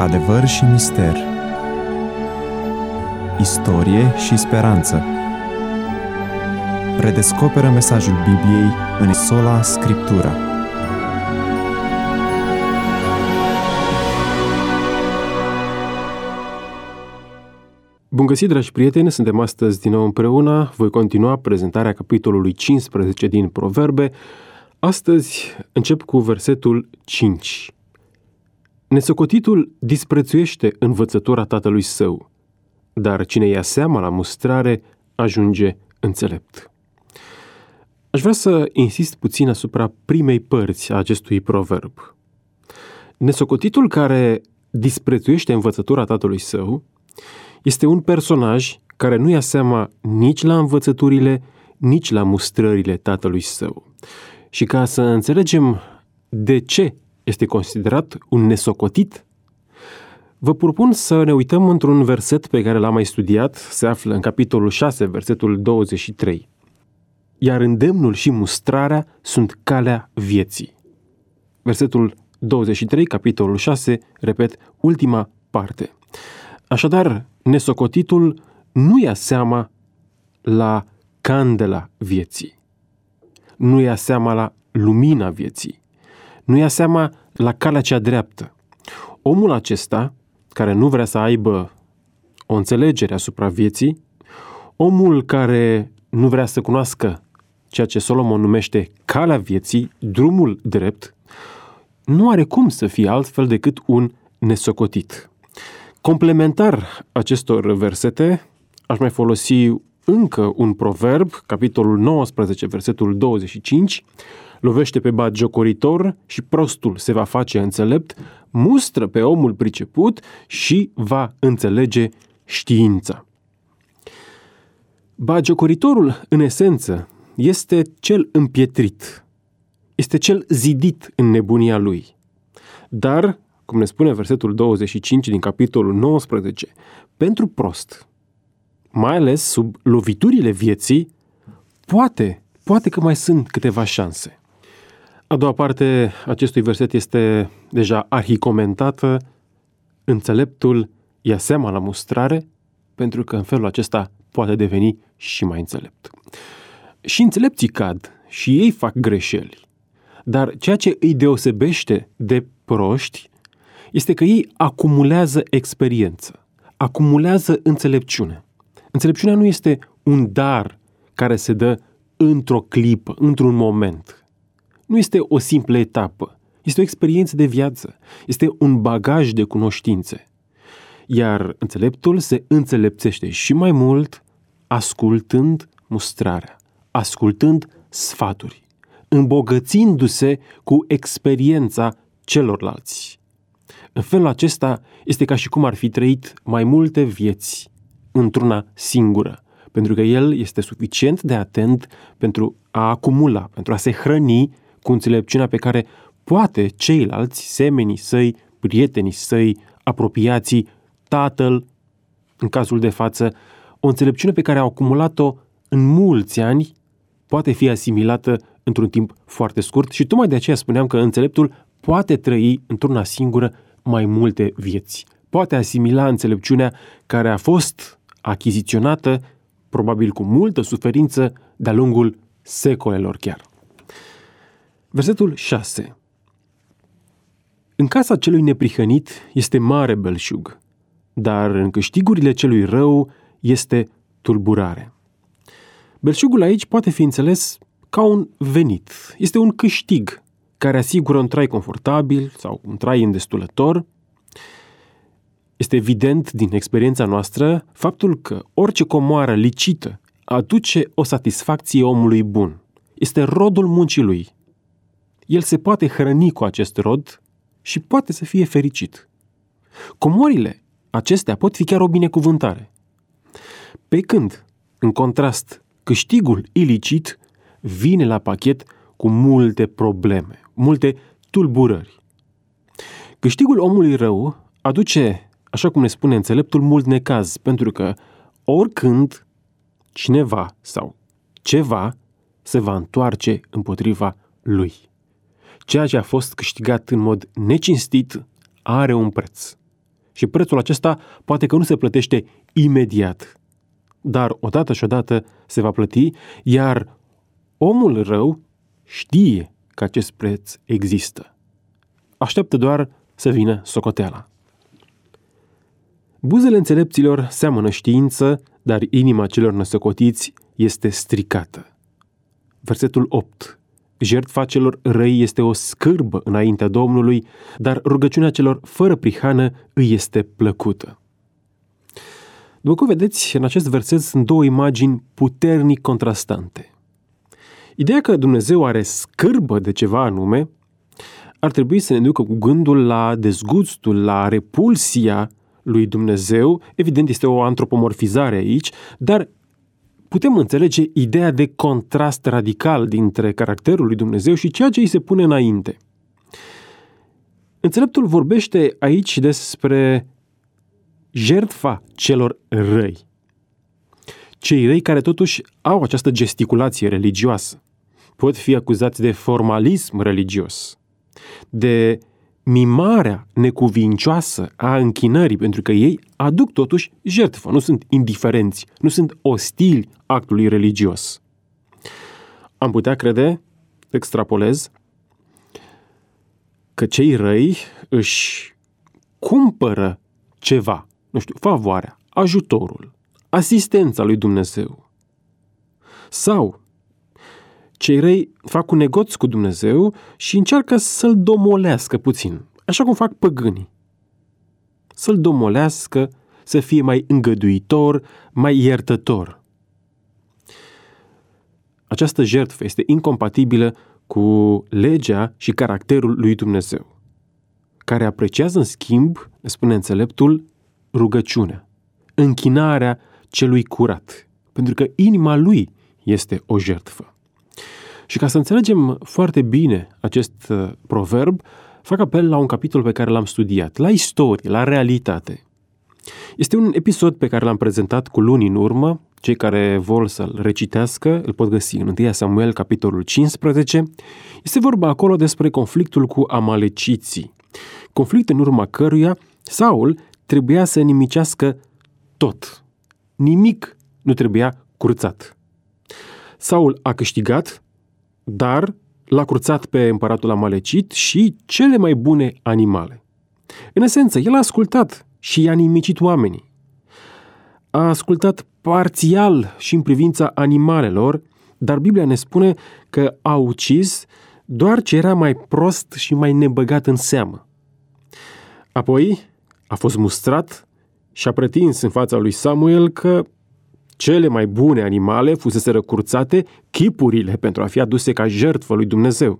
Adevăr și mister, istorie și speranță. Redescoperă mesajul Bibliei în sola Scriptura. Bun găsit, dragi prieteni! Suntem astăzi din nou împreună. Voi continua prezentarea capitolului 15 din Proverbe. Astăzi încep cu versetul 5. Nesocotitul disprețuiește învățătura tatălui său, dar cine ia seama la mustrare ajunge înțelept. Aș vrea să insist puțin asupra primei părți a acestui proverb. Nesocotitul care disprețuiește învățătura tatălui său este un personaj care nu ia seama nici la învățăturile, nici la mustrările tatălui său. Și ca să înțelegem de ce este considerat un nesocotit, vă propun să ne uităm într-un verset pe care l-am mai studiat, se află în capitolul 6, versetul 23. Iar îndemnul și mustrarea sunt calea vieții. Versetul 23, capitolul 6, repet, ultima parte. Așadar, nesocotitul nu ia seama la candela vieții, nu ia seama la lumina vieții, nu ia seama la calea cea dreaptă. Omul acesta, care nu vrea să aibă o înțelegere asupra vieții, omul care nu vrea să cunoască ceea ce Solomon numește calea vieții, drumul drept, nu are cum să fie altfel decât un nesocotit. Complementar acestor versete, aș mai folosi încă un proverb, capitolul 19, versetul 25, lovește pe batjocoritor și prostul se va face înțelept, mustră pe omul priceput și va înțelege știința. Batjocoritorul, în esență, este cel împietrit, este cel zidit în nebunia lui. Dar, cum ne spune versetul 25 din capitolul 19, pentru prost, mai ales sub loviturile vieții, poate că mai sunt câteva șanse. A doua parte acestui verset este deja arhicomentată. Înțeleptul ia seama la mustrare, pentru că în felul acesta poate deveni și mai înțelept. Și înțelepții cad și ei fac greșeli, dar ceea ce îi deosebește de proști este că ei acumulează experiență, acumulează înțelepciune. Înțelepciunea nu este un dar care se dă într-o clipă, într-un moment. Nu este o simplă etapă, este o experiență de viață, este un bagaj de cunoștințe. Iar înțeleptul se înțelepțește și mai mult ascultând mustrarea, ascultând sfaturi, îmbogățindu-se cu experiența celorlalți. În felul acesta este ca și cum ar fi trăit mai multe vieți într-una singură, pentru că el este suficient de atent pentru a acumula, pentru a se hrăni cu înțelepciunea pe care poate ceilalți, semenii săi, prietenii săi, apropiații, tatăl, în cazul de față, o înțelepciune pe care a acumulat-o în mulți ani, poate fi asimilată într-un timp foarte scurt și tocmai de aceea spuneam că înțeleptul poate trăi într-una singură mai multe vieți. Poate asimila înțelepciunea care a fost achiziționată, probabil cu multă suferință, de-a lungul secolelor chiar. Versetul 6. În casa celui neprihănit este mare belșug, dar în câștigurile celui rău este tulburare. Belșugul aici poate fi înțeles ca un venit. Este un câștig care asigură un trai confortabil sau un trai îndestulător. Este evident din experiența noastră faptul că orice comoară licită aduce o satisfacție omului bun. Este rodul muncii lui. El se poate hrăni cu acest rod și poate să fie fericit. Comorile acestea pot fi chiar o binecuvântare. Pe când, în contrast, câștigul ilicit vine la pachet cu multe probleme, multe tulburări. Câștigul omului rău aduce, așa cum ne spune înțeleptul, mult necaz, pentru că oricând cineva sau ceva se va întoarce împotriva lui. Ceea ce a fost câștigat în mod necinstit are un preț. Și prețul acesta poate că nu se plătește imediat, dar odată și odată se va plăti, iar omul rău știe că acest preț există. Așteaptă doar să vină socoteala. Buzele înțelepților seamănă știință, dar inima celor năsăcotiți este stricată. Versetul 8. Jertfa celor răi este o scârbă înaintea Domnului, dar rugăciunea celor fără prihană îi este plăcută. După cum vedeți, în acest verset sunt două imagini puternic contrastante. Ideea că Dumnezeu are scârbă de ceva anume ar trebui să ne ducă cu gândul la dezgustul, la repulsia lui Dumnezeu. Evident, este o antropomorfizare aici, dar putem înțelege ideea de contrast radical dintre caracterul lui Dumnezeu și ceea ce îi se pune înainte. Înțeleptul vorbește aici despre jertfa celor răi. Cei răi care totuși au această gesticulație religioasă. Pot fi acuzați de formalism religios, de mimarea necuvincioasă a închinării, pentru că ei aduc totuși jertfă, nu sunt indiferenți, nu sunt ostili actului religios. Am putea crede, extrapolez, că cei răi își cumpără ceva, favoarea, ajutorul, asistența lui Dumnezeu. Sau cei răi fac un negoț cu Dumnezeu și încearcă să-l domolească puțin, așa cum fac păgânii. Să-l domolească, să fie mai îngăduitor, mai iertător. Această jertfă este incompatibilă cu legea și caracterul lui Dumnezeu, care apreciază în schimb, ne spune înțeleptul, rugăciunea, închinarea celui curat, pentru că inima lui este o jertfă. Și ca să înțelegem foarte bine acest proverb, fac apel la un capitol pe care l-am studiat, la istorie, la realitate. Este un episod pe care l-am prezentat cu luni în urmă. Cei care vor să-l recitească îl pot găsi în 1 Samuel, capitolul 15. Este vorba acolo despre conflictul cu amaleciții. Conflict în urma căruia Saul trebuia să nimicească tot. Nimic nu trebuia curățat. Saul a câștigat, dar l-a curățat pe împăratul amalecit și cele mai bune animale. În esență, el a ascultat și i-a nimicit oamenii. A ascultat parțial și în privința animalelor, dar Biblia ne spune că a ucis doar ce era mai prost și mai nebăgat în seamă. Apoi a fost mustrat și a pretins în fața lui Samuel că cele mai bune animale fuseseră curățate, chipurile pentru a fi aduse ca jertfă lui Dumnezeu.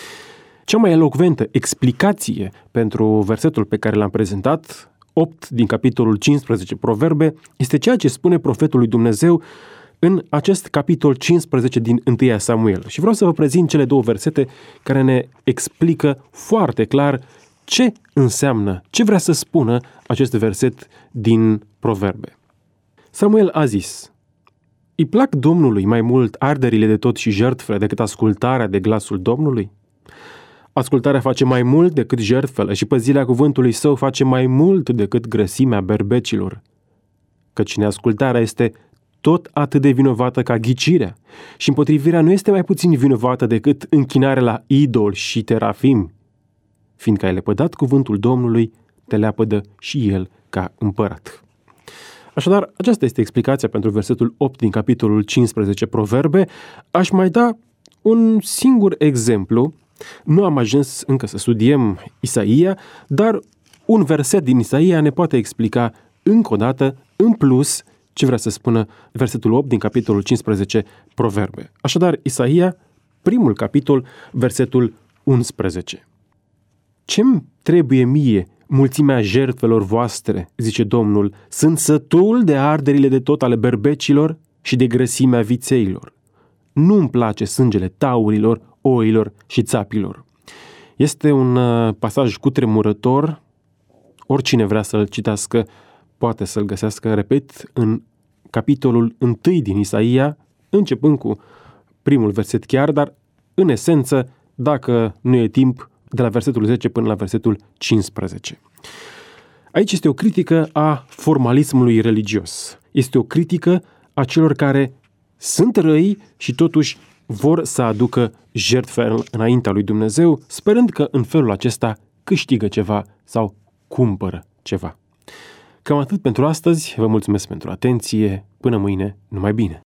Cea mai elocventă explicație pentru versetul pe care l-am prezentat, 8 din capitolul 15 Proverbe, este ceea ce spune profetul lui Dumnezeu în acest capitol 15 din 1 Samuel. Și vreau să vă prezint cele două versete care ne explică foarte clar ce înseamnă, ce vrea să spună acest verset din Proverbe. Samuel a zis: îi plac Domnului mai mult arderile de tot și jertfele decât ascultarea de glasul Domnului? Ascultarea face mai mult decât jertfele și păzirea cuvântului său face mai mult decât grăsimea berbecilor. Căci neascultarea este tot atât de vinovată ca ghicirea și împotrivirea nu este mai puțin vinovată decât închinarea la idol și terafim. Fiindcă ai lepădat cuvântul Domnului, te leapădă și el ca împărat. Așadar, aceasta este explicația pentru versetul 8 din capitolul 15 Proverbe. Aș mai da un singur exemplu. Nu am ajuns încă să studiem Isaia, dar un verset din Isaia ne poate explica încă o dată, în plus, ce vrea să spună versetul 8 din capitolul 15 Proverbe. Așadar, Isaia, primul capitol, versetul 11. Ce-mi trebuie mie mulțimea jertfelor voastre, zice Domnul, sunt sătul de arderile de tot ale berbecilor și de grăsimea vițeilor. Nu-mi place sângele taurilor, oilor și țapilor. Este un pasaj cutremurător. Oricine vrea să-l citească poate să-l găsească, repet, în capitolul 1 din Isaia, începând cu primul verset chiar, dar în esență, dacă nu e timp, de la versetul 10 până la versetul 15. Aici este o critică a formalismului religios. Este o critică a celor care sunt răi și totuși vor să aducă jertfe înaintea lui Dumnezeu, sperând că în felul acesta câștigă ceva sau cumpără ceva. Cam atât pentru astăzi, vă mulțumesc pentru atenție, până mâine, numai bine!